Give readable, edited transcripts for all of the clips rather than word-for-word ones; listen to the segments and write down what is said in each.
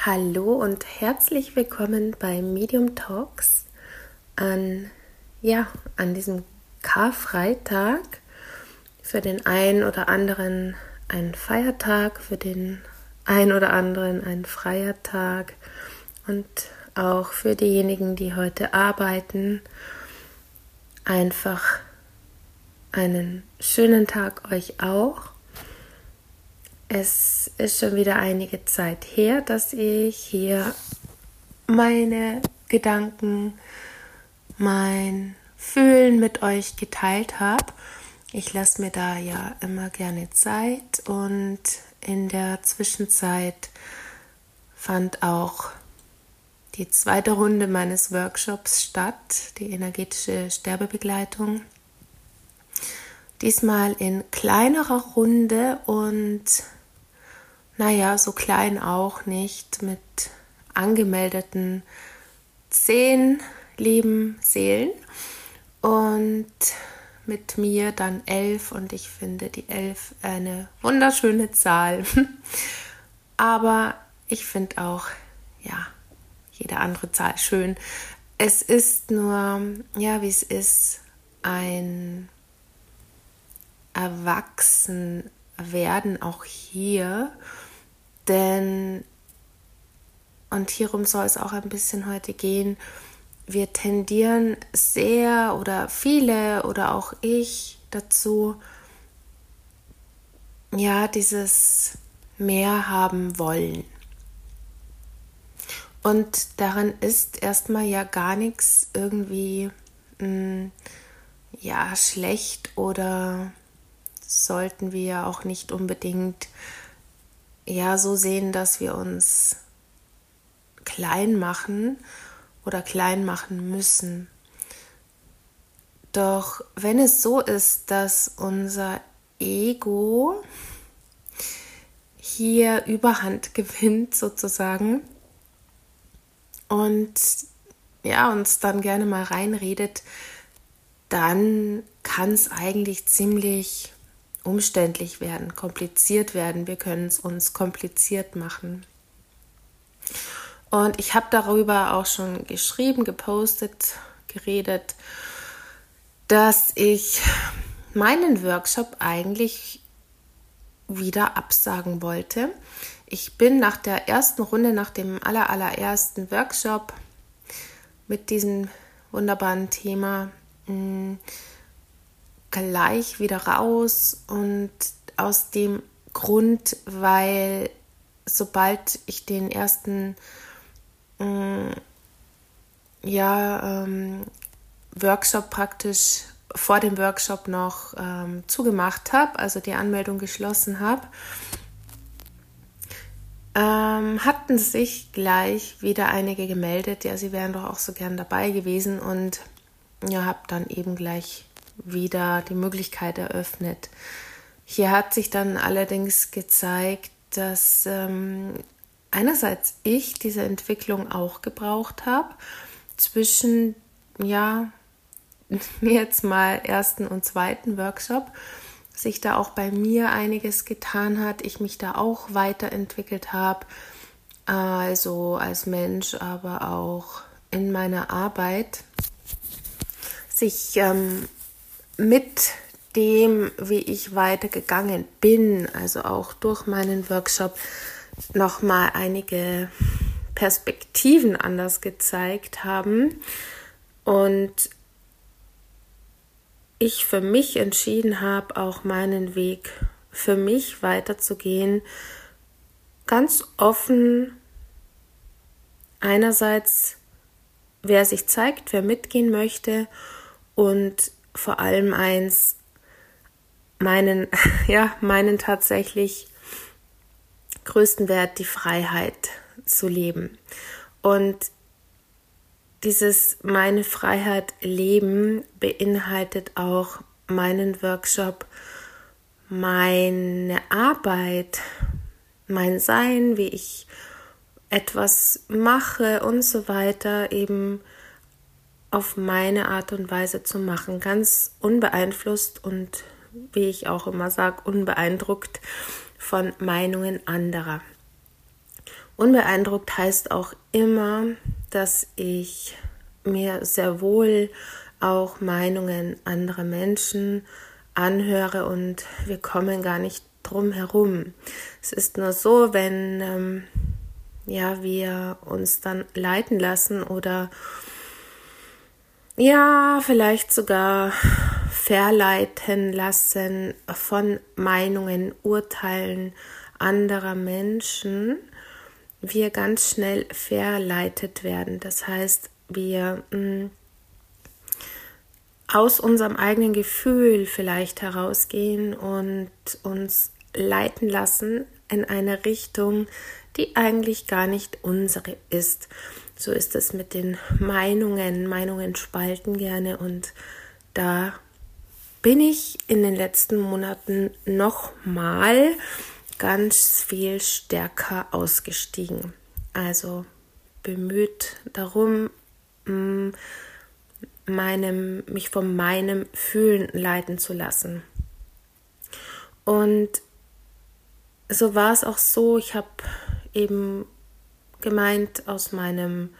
Hallo und herzlich willkommen bei Medium Talks an diesem Karfreitag. Für den einen oder anderen ein Feiertag, für den einen oder anderen ein freier Tag und auch für diejenigen, die heute arbeiten, einfach einen schönen Tag euch auch. Es ist schon wieder einige Zeit her, dass ich hier meine Gedanken, mein Fühlen mit euch geteilt habe. Ich lasse mir da ja immer gerne Zeit und in der Zwischenzeit fand auch die zweite Runde meines Workshops statt, die energetische Sterbebegleitung. Diesmal in kleinerer Runde und so klein auch nicht, mit angemeldeten 10 lieben Seelen und mit mir dann 11 und ich finde die 11 eine wunderschöne Zahl. Aber ich finde auch, jede andere Zahl schön. Es ist nur, wie es ist, ein Erwachsenwerden auch hier, denn, und hierum soll es auch ein bisschen heute gehen, wir tendieren sehr oder viele oder auch ich dazu, dieses mehr haben wollen. Und darin ist erstmal ja gar nichts irgendwie schlecht oder sollten wir auch nicht unbedingt so sehen, dass wir uns klein machen oder klein machen müssen. Doch wenn es so ist, dass unser Ego hier Überhand gewinnt sozusagen und uns dann gerne mal reinredet, dann kann es eigentlich ziemlich umständlich werden, kompliziert werden. Wir können es uns kompliziert machen. Und ich habe darüber auch schon geschrieben, gepostet, geredet, dass ich meinen Workshop eigentlich wieder absagen wollte. Ich bin nach der ersten Runde, nach dem allerersten Workshop mit diesem wunderbaren Thema gleich wieder raus, und aus dem Grund, weil sobald ich den ersten Workshop praktisch vor dem Workshop noch zugemacht habe, also die Anmeldung geschlossen habe, hatten sich gleich wieder einige gemeldet, sie wären doch auch so gern dabei gewesen, und habe dann eben gleich wieder die Möglichkeit eröffnet. Hier hat sich dann allerdings gezeigt, dass einerseits ich diese Entwicklung auch gebraucht habe, zwischen jetzt mal ersten und zweiten Workshop, sich da auch bei mir einiges getan hat, ich mich da auch weiterentwickelt habe, also als Mensch, aber auch in meiner Arbeit, sich mit dem, wie ich weitergegangen bin, also auch durch meinen Workshop, nochmal einige Perspektiven anders gezeigt haben und ich für mich entschieden habe, auch meinen Weg für mich weiterzugehen, ganz offen. Einerseits, wer sich zeigt, wer mitgehen möchte, und vor allem eins, meinen tatsächlich größten Wert, die Freiheit zu leben. Und dieses meine Freiheit leben beinhaltet auch meinen Workshop, meine Arbeit, mein Sein, wie ich etwas mache und so weiter, eben auf meine Art und Weise zu machen, ganz unbeeinflusst und, wie ich auch immer sage, unbeeindruckt von Meinungen anderer. Unbeeindruckt heißt auch immer, dass ich mir sehr wohl auch Meinungen anderer Menschen anhöre und wir kommen gar nicht drum herum. Es ist nur so, wenn wir uns dann leiten lassen oder vielleicht sogar verleiten lassen von Meinungen, Urteilen anderer Menschen, wir ganz schnell verleitet werden. Das heißt, wir aus unserem eigenen Gefühl vielleicht herausgehen und uns leiten lassen in eine Richtung, die eigentlich gar nicht unsere ist. So ist es mit den Meinungen. Meinungen spalten gerne und da bin ich in den letzten Monaten nochmal ganz viel stärker ausgestiegen. Also bemüht darum, mich von meinem Fühlen leiten zu lassen. Und so war es auch so, ich habe eben gemeint aus meinem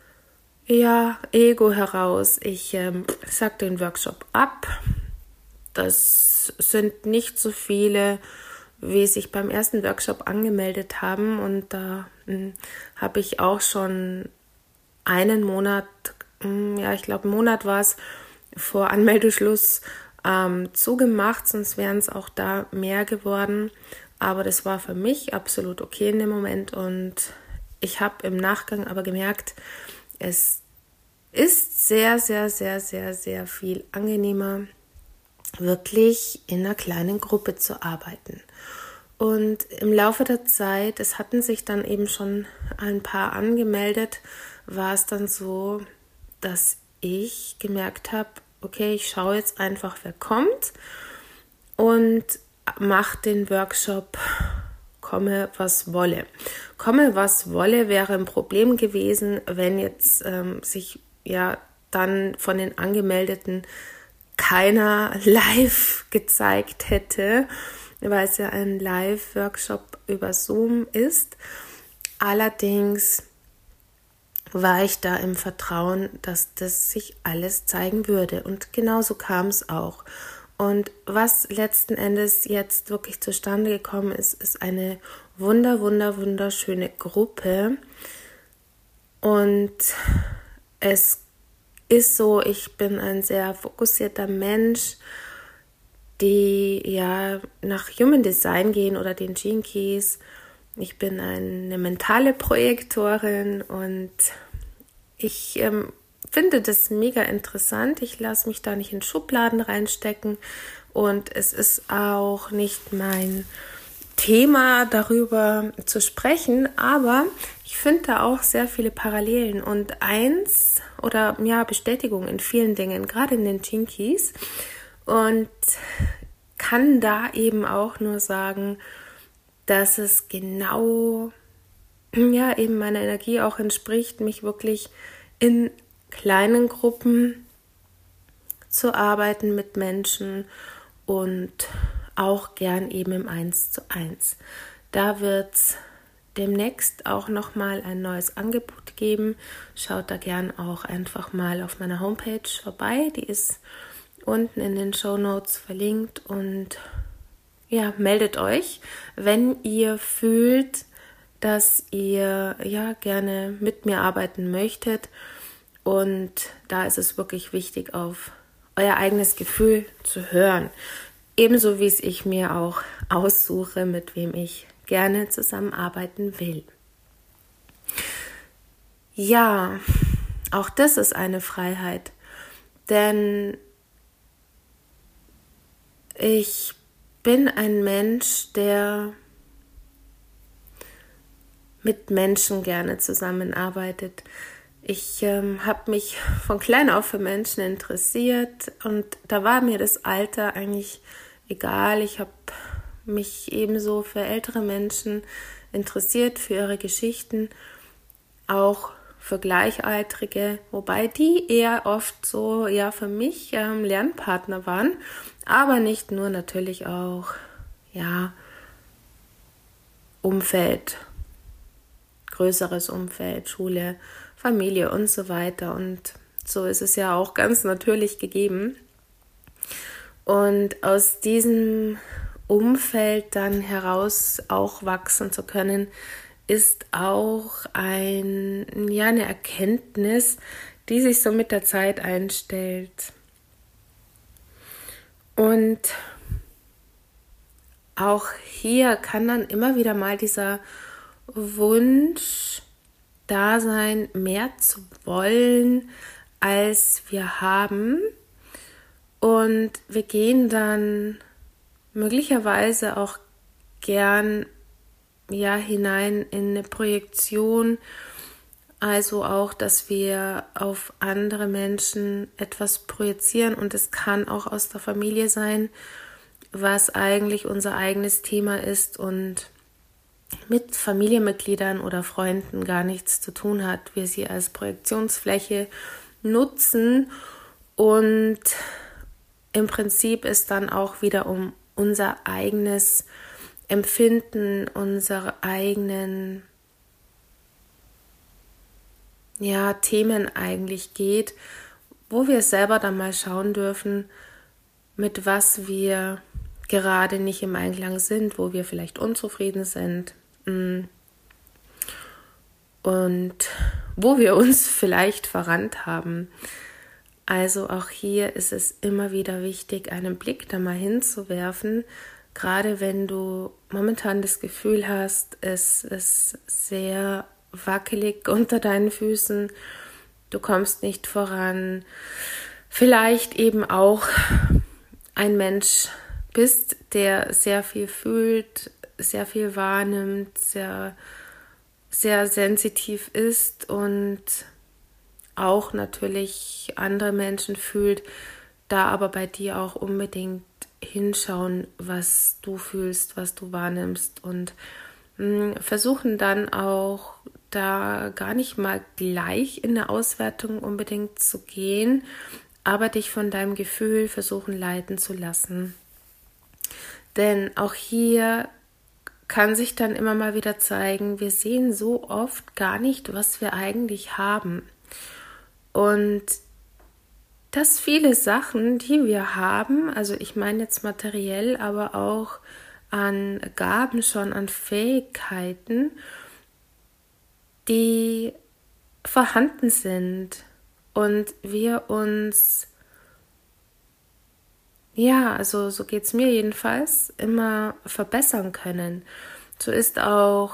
Ego heraus, ich sage den Workshop ab. Das sind nicht so viele, wie sich beim ersten Workshop angemeldet haben. Und da habe ich auch schon einen Monat, ich glaube einen Monat war es, vor Anmeldeschluss zugemacht, sonst wären es auch da mehr geworden. Aber das war für mich absolut okay in dem Moment und ich habe im Nachgang aber gemerkt, es ist sehr, sehr, sehr, sehr, sehr viel angenehmer, wirklich in einer kleinen Gruppe zu arbeiten. Und im Laufe der Zeit, es hatten sich dann eben schon ein paar angemeldet, war es dann so, dass ich gemerkt habe, okay, ich schaue jetzt einfach, wer kommt und mache den Workshop komme, was wolle. Komme, was wolle wäre ein Problem gewesen, wenn jetzt sich dann von den Angemeldeten keiner live gezeigt hätte, weil es ja ein Live-Workshop über Zoom ist. Allerdings war ich da im Vertrauen, dass das sich alles zeigen würde. Und genauso kam es auch. Und was letzten Endes jetzt wirklich zustande gekommen ist, ist eine wunderschöne Gruppe. Und es ist so, ich bin ein sehr fokussierter Mensch, die nach Human Design gehen oder den Gene Keys. Ich bin eine mentale Projektorin und ich finde das mega interessant. Ich lasse mich da nicht in Schubladen reinstecken und es ist auch nicht mein Thema, darüber zu sprechen, aber ich finde da auch sehr viele Parallelen und Bestätigung in vielen Dingen, gerade in den Gene Keys, und kann da eben auch nur sagen, dass es genau eben meiner Energie auch entspricht, mich wirklich in kleinen Gruppen zu arbeiten mit Menschen und auch gern eben im 1:1. Da wird es demnächst auch nochmal ein neues Angebot geben. Schaut da gern auch einfach mal auf meiner Homepage vorbei. Die ist unten in den Shownotes verlinkt und meldet euch, wenn ihr fühlt, dass ihr gerne mit mir arbeiten möchtet. Und da ist es wirklich wichtig, auf euer eigenes Gefühl zu hören. Ebenso wie es ich mir auch aussuche, mit wem ich gerne zusammenarbeiten will. Ja, auch das ist eine Freiheit, denn ich bin ein Mensch, der mit Menschen gerne zusammenarbeitet. Ich habe mich von klein auf für Menschen interessiert und da war mir das Alter eigentlich egal. Ich habe mich ebenso für ältere Menschen interessiert, für ihre Geschichten, auch für Gleichaltrige, wobei die eher oft so für mich Lernpartner waren, aber nicht nur, natürlich auch Umfeld. größeres Umfeld, Schule, Familie und so weiter. Und so ist es ja auch ganz natürlich gegeben. Und aus diesem Umfeld dann heraus auch wachsen zu können, ist auch eine Erkenntnis, die sich so mit der Zeit einstellt. Und auch hier kann dann immer wieder mal dieser Wunsch da sein, mehr zu wollen, als wir haben. Und wir gehen dann möglicherweise auch gern hinein in eine Projektion, also auch, dass wir auf andere Menschen etwas projizieren, und es kann auch aus der Familie sein, was eigentlich unser eigenes Thema ist und mit Familienmitgliedern oder Freunden gar nichts zu tun hat. Wir sie als Projektionsfläche nutzen und im Prinzip es dann auch wieder um unser eigenes Empfinden, unsere eigenen Themen eigentlich geht, wo wir selber dann mal schauen dürfen, mit was wir gerade nicht im Einklang sind, wo wir vielleicht unzufrieden sind und wo wir uns vielleicht verrannt haben. Also auch hier ist es immer wieder wichtig, einen Blick da mal hinzuwerfen, gerade wenn du momentan das Gefühl hast, es ist sehr wackelig unter deinen Füßen, du kommst nicht voran, vielleicht eben auch ein Mensch bist, der sehr viel fühlt, sehr viel wahrnimmt, sehr, sehr sensitiv ist und auch natürlich andere Menschen fühlt, da aber bei dir auch unbedingt hinschauen, was du fühlst, was du wahrnimmst, und versuchen dann auch da gar nicht mal gleich in eine Auswertung unbedingt zu gehen, aber dich von deinem Gefühl versuchen leiten zu lassen. Denn auch hier kann sich dann immer mal wieder zeigen, wir sehen so oft gar nicht, was wir eigentlich haben. Und dass viele Sachen, die wir haben, also ich meine jetzt materiell, aber auch an Gaben schon, an Fähigkeiten, die vorhanden sind und wir uns, also so geht es mir jedenfalls, immer verbessern können. So ist auch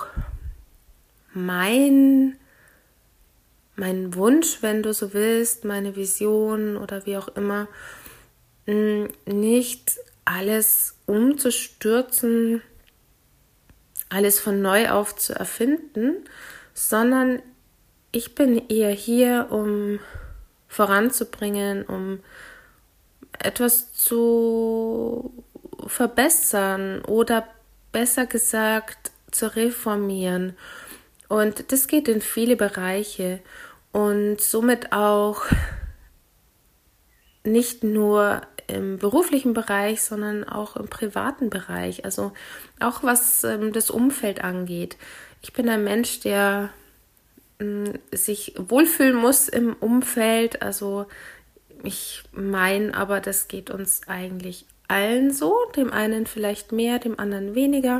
mein Wunsch, wenn du so willst, meine Vision oder wie auch immer, nicht alles umzustürzen, alles von neu auf zu erfinden, sondern ich bin eher hier, um voranzubringen, um etwas zu verbessern oder besser gesagt zu reformieren. Und das geht in viele Bereiche und somit auch nicht nur im beruflichen Bereich, sondern auch im privaten Bereich, also auch was das Umfeld angeht. Ich bin ein Mensch, der sich wohlfühlen muss im Umfeld, also ich meine, aber das geht uns eigentlich allen so, dem einen vielleicht mehr, dem anderen weniger.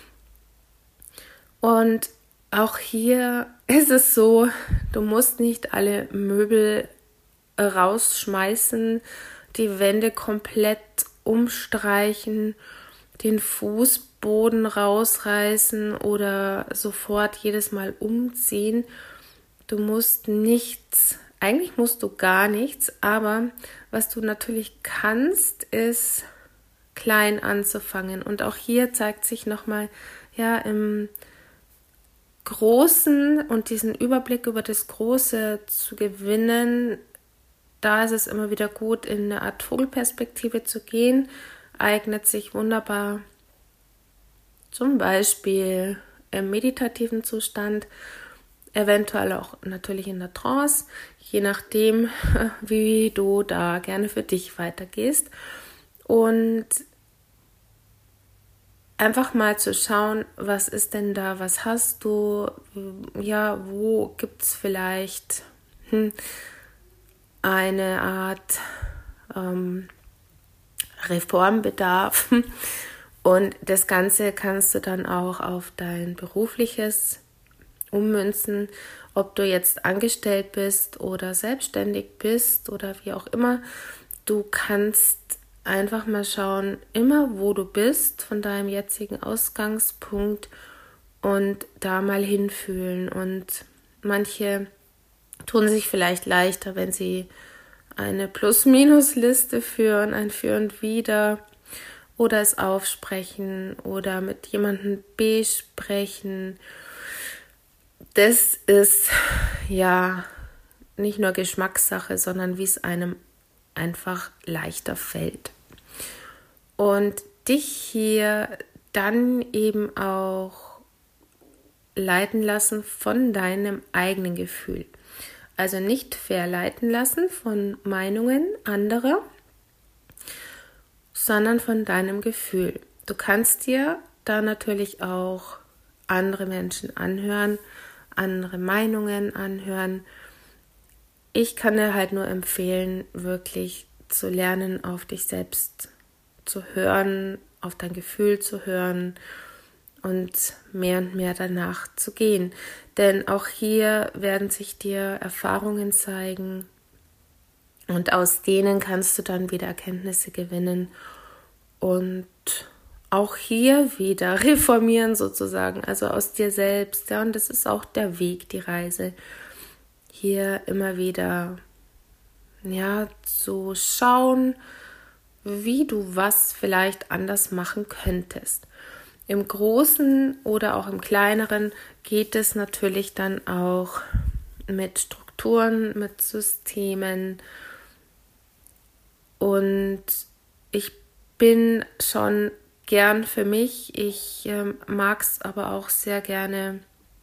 Und auch hier ist es so, du musst nicht alle Möbel rausschmeißen, die Wände komplett umstreichen, den Fußboden rausreißen oder sofort jedes Mal umziehen. Du musst nichts, eigentlich musst du gar nichts, aber was du natürlich kannst, ist klein anzufangen. Und auch hier zeigt sich nochmal, im Großen und diesen Überblick über das Große zu gewinnen, da ist es immer wieder gut, in eine Art Vogelperspektive zu gehen, eignet sich wunderbar zum Beispiel im meditativen Zustand, eventuell auch natürlich in der Trance, je nachdem, wie du da gerne für dich weitergehst. Und einfach mal zu schauen, was ist denn da, was hast du, ja, wo gibt es vielleicht eine Art Reformbedarf. Und das Ganze kannst du dann auch auf dein berufliches ummünzen, ob du jetzt angestellt bist oder selbstständig bist oder wie auch immer. Du kannst einfach mal schauen, immer wo du bist von deinem jetzigen Ausgangspunkt und da mal hinfühlen. Und manche tun sich vielleicht leichter, wenn sie eine Plus-Minus-Liste führen, ein Für und Wider oder es aufsprechen oder mit jemandem besprechen. Das ist ja nicht nur Geschmackssache, sondern wie es einem einfach leichter fällt. Und dich hier dann eben auch leiten lassen von deinem eigenen Gefühl. Also nicht verleiten lassen von Meinungen anderer, sondern von deinem Gefühl. Du kannst dir da natürlich auch andere Menschen anhören, andere Meinungen anhören. Ich kann dir halt nur empfehlen, wirklich zu lernen, auf dich selbst zu hören, auf dein Gefühl zu hören und mehr danach zu gehen. Denn auch hier werden sich dir Erfahrungen zeigen und aus denen kannst du dann wieder Erkenntnisse gewinnen und auch hier wieder reformieren sozusagen, also aus dir selbst. Ja, und das ist auch der Weg, die Reise. Hier immer wieder ja, zu schauen, wie du was vielleicht anders machen könntest. Im Großen oder auch im Kleineren geht es natürlich dann auch mit Strukturen, mit Systemen. Und ich bin schon gern für mich. Ich mag es aber auch sehr gerne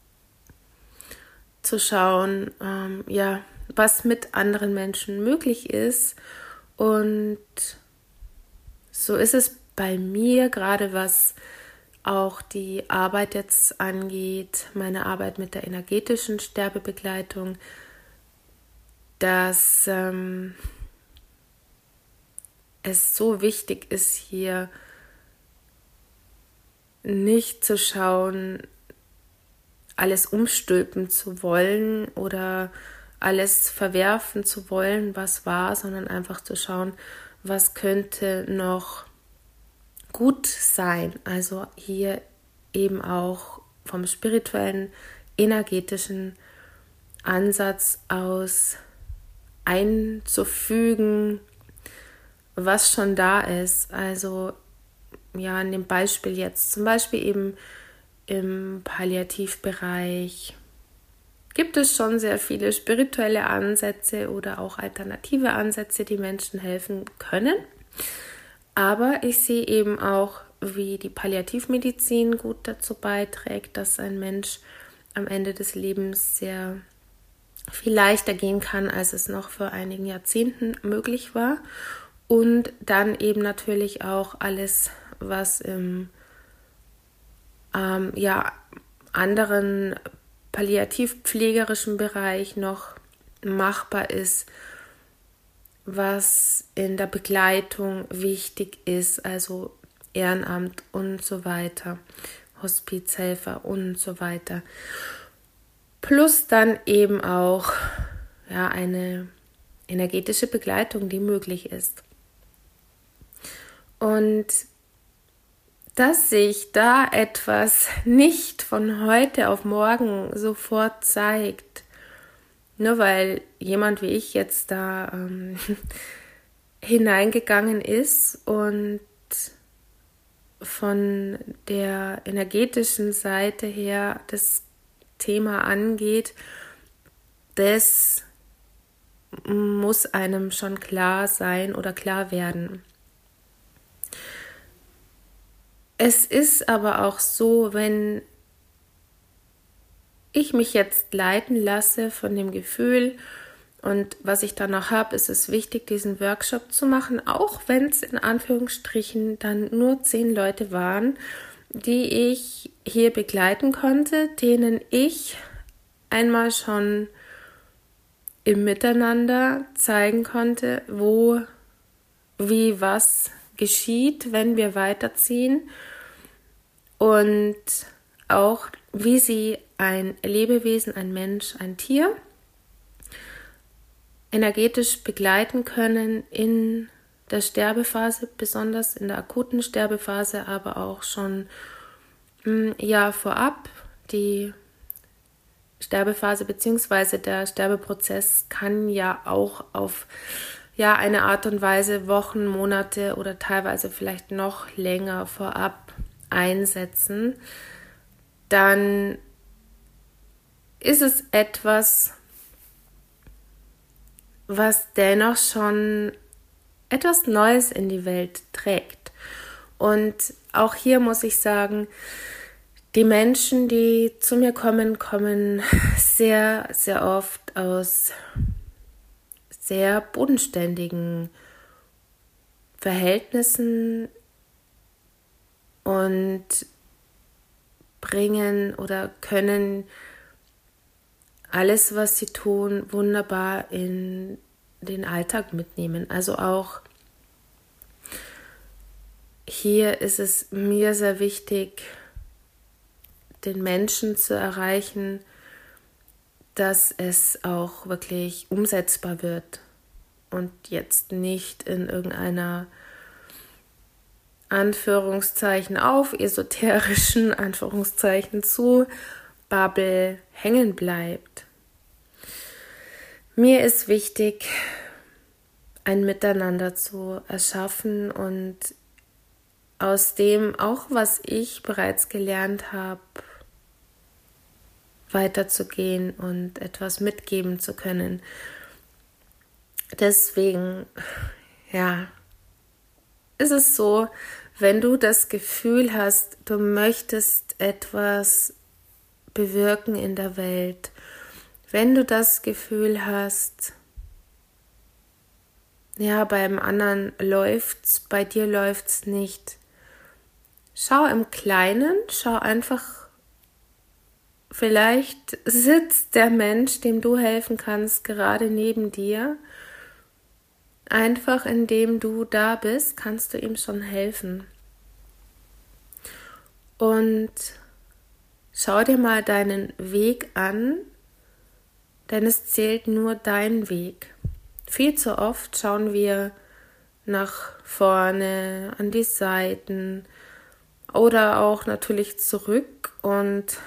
zu schauen, ja, was mit anderen Menschen möglich ist. Und so ist es bei mir, gerade was auch die Arbeit jetzt angeht, meine Arbeit mit der energetischen Sterbebegleitung, dass es so wichtig ist, hier nicht zu schauen, alles umstülpen zu wollen oder alles verwerfen zu wollen, was war, sondern einfach zu schauen, was könnte noch gut sein. Also hier eben auch vom spirituellen, energetischen Ansatz aus einzufügen, was schon da ist. Also ja, in dem Beispiel jetzt, zum Beispiel eben im Palliativbereich gibt es schon sehr viele spirituelle Ansätze oder auch alternative Ansätze, die Menschen helfen können. Aber ich sehe eben auch, wie die Palliativmedizin gut dazu beiträgt, dass ein Mensch am Ende des Lebens sehr viel leichter gehen kann, als es noch vor einigen Jahrzehnten möglich war. Und dann eben natürlich auch alles, was im anderen palliativpflegerischen Bereich noch machbar ist, was in der Begleitung wichtig ist, also Ehrenamt und so weiter, Hospizhelfer und so weiter. Plus dann eben auch ja, eine energetische Begleitung, die möglich ist. Und dass sich da etwas nicht von heute auf morgen sofort zeigt, nur weil jemand wie ich jetzt da hineingegangen ist und von der energetischen Seite her das Thema angeht, das muss einem schon klar sein oder klar werden. Es ist aber auch so, wenn ich mich jetzt leiten lasse von dem Gefühl und was ich dann noch habe, ist es wichtig, diesen Workshop zu machen, auch wenn es in Anführungsstrichen dann nur 10 Leute waren. die ich hier begleiten konnte, denen ich einmal schon im Miteinander zeigen konnte, wo, wie, was geschieht, wenn wir weiterziehen und auch, wie sie ein Lebewesen, ein Mensch, ein Tier energetisch begleiten können in der Sterbephase, besonders in der akuten Sterbephase, aber auch schon vorab. Die Sterbephase bzw. der Sterbeprozess kann ja auch auf eine Art und Weise Wochen, Monate oder teilweise vielleicht noch länger vorab einsetzen. Dann ist es etwas, was dennoch schon etwas Neues in die Welt trägt. Und auch hier muss ich sagen, die Menschen, die zu mir kommen, kommen sehr, sehr oft aus sehr bodenständigen Verhältnissen und bringen oder können alles, was sie tun, wunderbar in den Alltag mitnehmen. Also auch hier ist es mir sehr wichtig, den Menschen zu erreichen, dass es auch wirklich umsetzbar wird und jetzt nicht in irgendeiner Anführungszeichen auf esoterischen Anführungszeichen zu Bubble hängen bleibt. Mir ist wichtig, ein Miteinander zu erschaffen und aus dem auch, was ich bereits gelernt habe, weiterzugehen und etwas mitgeben zu können. Deswegen, ist es so, wenn du das Gefühl hast, du möchtest etwas bewirken in der Welt, wenn du das Gefühl hast, beim anderen läuft's, bei dir läuft's nicht, schau im Kleinen, schau einfach, vielleicht sitzt der Mensch, dem du helfen kannst, gerade neben dir. Einfach indem du da bist, kannst du ihm schon helfen. Und schau dir mal deinen Weg an, denn es zählt nur dein Weg. Viel zu oft schauen wir nach vorne, an die Seiten oder auch natürlich zurück und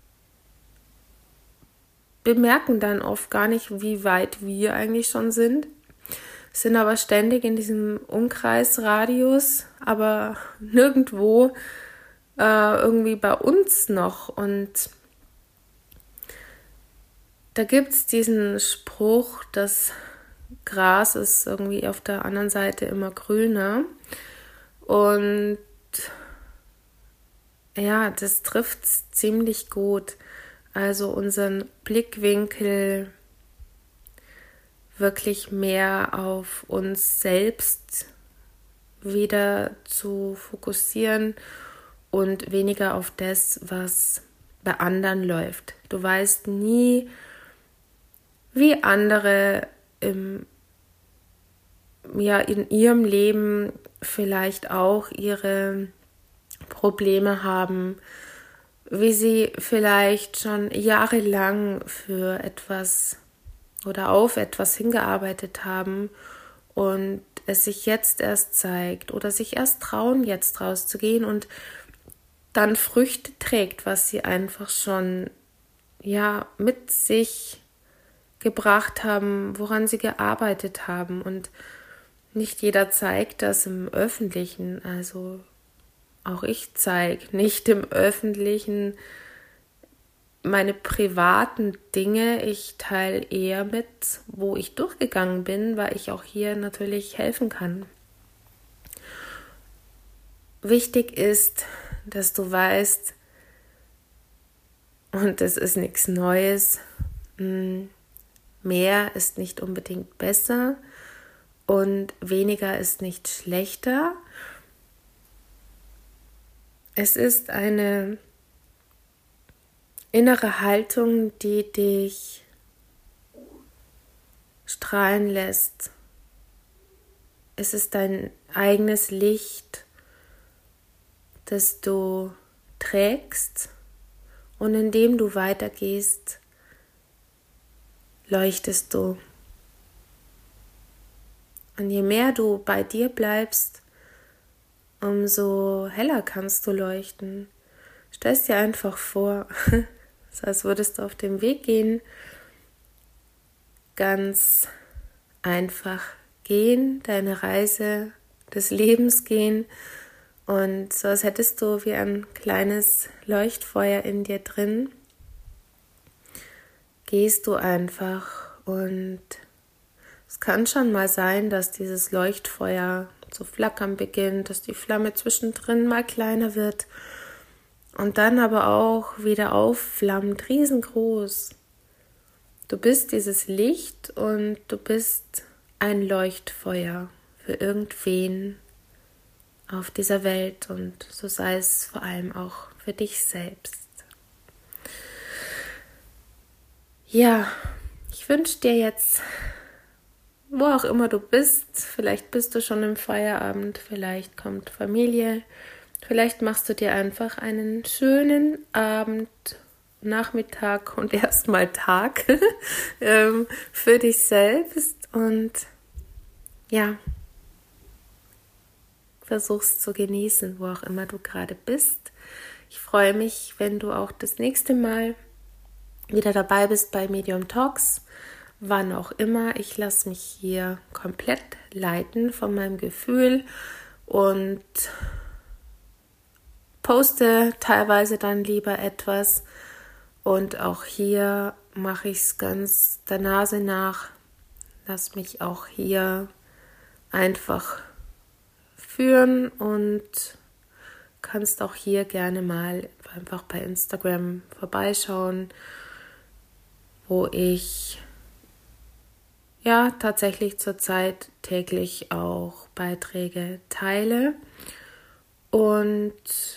bemerken dann oft gar nicht, wie weit wir eigentlich schon sind aber ständig in diesem Umkreisradius, aber nirgendwo irgendwie bei uns noch. Und da gibt es diesen Spruch, das Gras ist irgendwie auf der anderen Seite immer grüner. Und das trifft es ziemlich gut. Also unseren Blickwinkel wirklich mehr auf uns selbst wieder zu fokussieren und weniger auf das, was bei anderen läuft. Du weißt nie, wie andere in ihrem Leben vielleicht auch ihre Probleme haben, wie sie vielleicht schon jahrelang für etwas oder auf etwas hingearbeitet haben und es sich jetzt erst zeigt oder sich erst trauen, jetzt rauszugehen und dann Früchte trägt, was sie einfach schon mit sich gebracht haben, woran sie gearbeitet haben. Und nicht jeder zeigt das im Öffentlichen, also auch ich zeige nicht im Öffentlichen meine privaten Dinge. Ich teile eher mit, wo ich durchgegangen bin, weil ich auch hier natürlich helfen kann. Wichtig ist, dass du weißt, und das ist nichts Neues, mehr ist nicht unbedingt besser und weniger ist nicht schlechter. Es ist eine innere Haltung, die dich strahlen lässt. Es ist dein eigenes Licht, das du trägst, und indem du weitergehst, leuchtest du. Und je mehr du bei dir bleibst, umso heller kannst du leuchten. Stell es dir einfach vor, so als würdest du auf dem Weg gehen, ganz einfach gehen, deine Reise des Lebens gehen, und so als hättest du wie ein kleines Leuchtfeuer in dir drin, gehst du einfach, und es kann schon mal sein, dass dieses Leuchtfeuer zu flackern beginnt, dass die Flamme zwischendrin mal kleiner wird und dann aber auch wieder aufflammt, riesengroß. Du bist dieses Licht und du bist ein Leuchtfeuer für irgendwen auf dieser Welt, und so sei es vor allem auch für dich selbst. Ja, ich wünsche dir jetzt, wo auch immer du bist, vielleicht bist du schon im Feierabend, vielleicht kommt Familie, vielleicht machst du dir einfach einen schönen Abend, Nachmittag und erstmal Tag für dich selbst, und ja, versuch's zu genießen, wo auch immer du gerade bist. Ich freue mich, wenn du auch das nächste Mal wieder dabei bist bei Medium Talks, wann auch immer. Ich lasse mich hier komplett leiten von meinem Gefühl und poste teilweise dann lieber etwas, und auch hier mache ich es ganz der Nase nach. Lass mich auch hier einfach führen, und kannst auch hier gerne mal einfach bei Instagram vorbeischauen, wo ich ja tatsächlich zurzeit täglich auch Beiträge teile. Und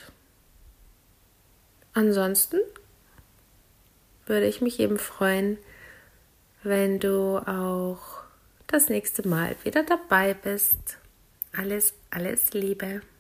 ansonsten würde ich mich eben freuen, wenn du auch das nächste Mal wieder dabei bist. Alles Liebe.